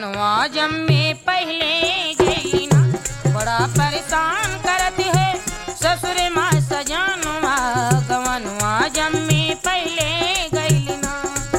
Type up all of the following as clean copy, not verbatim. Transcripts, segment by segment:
गवनवा जम्मे पहले गई ना, बड़ा परेशान करत है ससुर माँ सजनवा, गवनवा जम्मे पहले गई ना।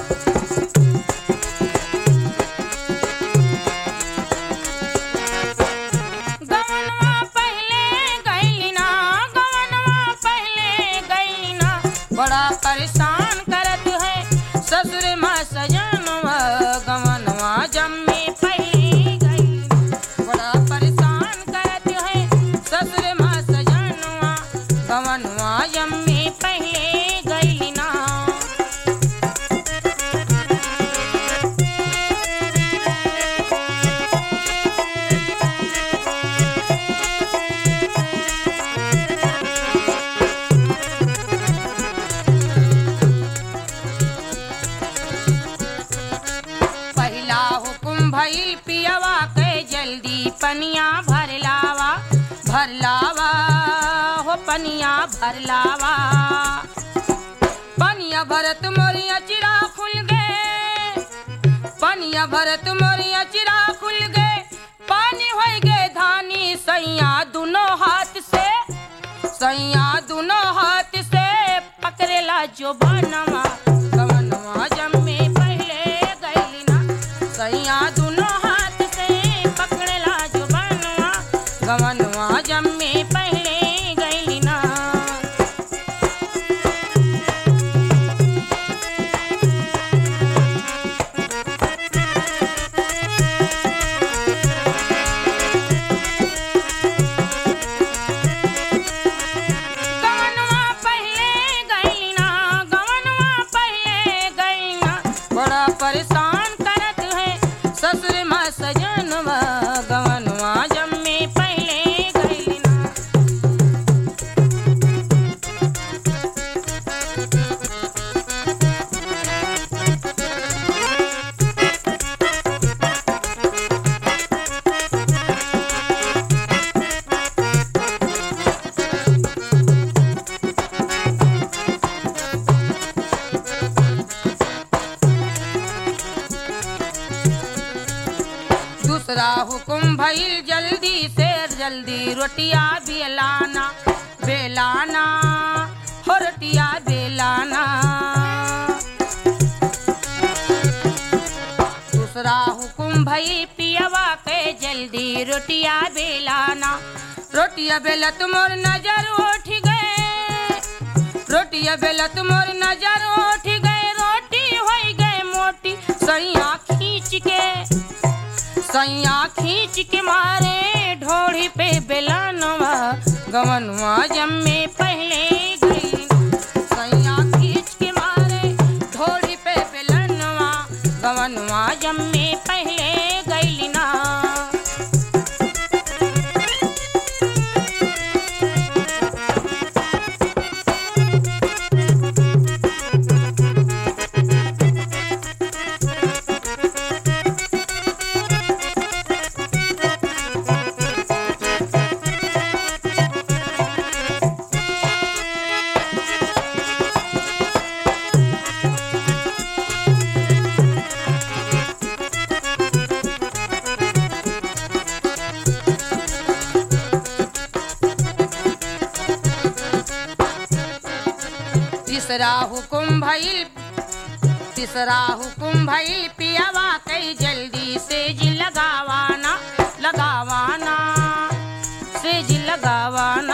गवनवा पहले गई ना, गवनवा पहले गई ना, बड़ा परेशान करत है ससुर माँ सजनवा, गवनवा जम्मे पहले गई ना, बड़ा परेशान करत है ससुर माँ सजनवा, गवनवा जम्मे पहले गई ना। पहला हुकुम भइल पियवा के जल्दी पनिया भर लावा, भर लावा हो पनिया भर लावा। पनिया भरत मोरिया चिरा खुल गए, पनिया भरत मोरिया चिरा खुल गए, पानी हो गए धानी सैया दोनों हाथ से, सैया दोनों हाथ से पकड़ेला जो बनवा, गवनवा जम्मे पहले गई ना, सैया दोनों हाथ से पकड़ेला जो बनवा, गवनवा जम्मे पहले गई ना। गवनवा पहले गई ना, गवनवा पहले गई ना, बड़ा परेशान करत है ससुर माँ सजनवा, गवनवा जम्मे पहले गई ना। दूसरा हुकुम भइल जल्दी से जल्दी रोटिया बेलाना, बेलाना हो रोटिया बेलाना। दूसरा हुकुम भइल पियवा के जल्दी रोटिया बेलाना, रोटिया बेलत मोर नजर उठ गए, रोटिया बेलत मोर नजर उठ गए, रोटी हो गए मोटी सैया खींच के, सैया खींच के मारे ढोड़ी पे बेलनवा, गवनवा जम्मे पहले गई ना, सैया खींच के मारे ढोड़ी पे बेलनवा, गवनवा जम्मे पहले गई ना। तीसरा हुकुम भइल, तीसरा हुकुम भइल पियवा कई जल्दी सेज लगावाना, लगावाना सेज लगावाना।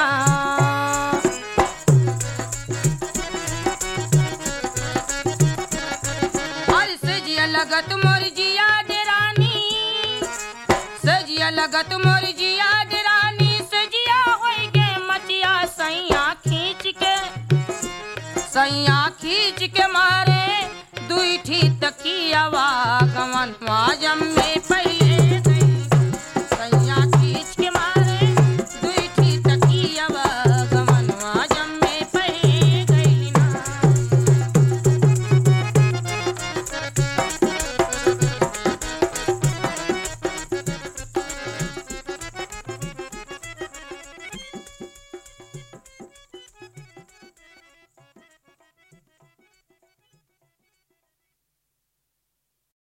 और सेजिया लगत मोर जिया डेरानी, सेजिया लगत मोर जिया डेरानी, सेजिया होई गे मचिया सैया खींच के, सैया खींच के मारे दुई ठी तकियावा, गवनवा जम्मे पहले